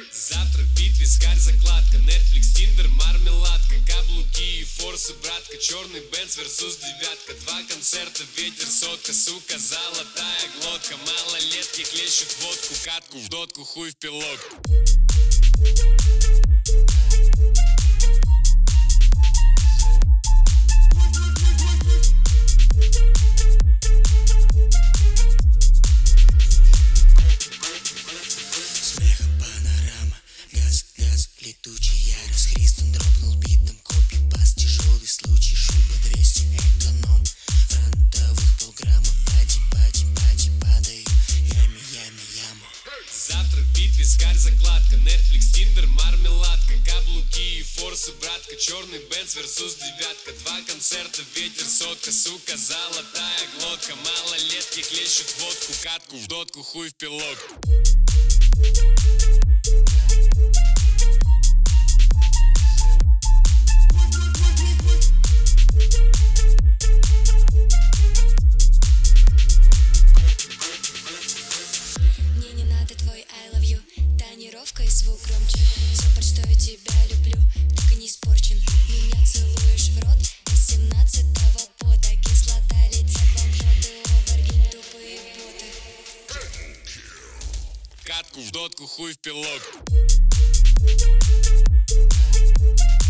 Завтрак, бит, вискарь, закладка, Netflix, Tinder, мармеладка, каблуки и форсы, братка, черный Бенц versus девятка, два концерта, ветер, сотка, сука, золотая глотка, малолетки хлещут водку, катку в дотку, хуй в пилотку. Летучий ярус, Христон дропнул битом, копипаст, тяжелый случай, шуба 200, эконом, фронтовых полграмма, пати, падаю, яма. Завтрак, бит, вискарь, закладка, Netflix, Tinder, мармеладка, каблуки и форсы, братка, черный Бенц versus девятка, два концерта, ветер, сотка, сука, золотая глотка, малолетки хлещут водку, катку в дотку, хуй в пилотку. Мне не надо твой I love you, тонировка и звук громче. Все, под что я тебя люблю, так и не испорчен. Меня целуешь в рот из 17-го пота. Кислота, летят банкноты, овергин, тупые боты. Катку в дотку, хуй в пилотку.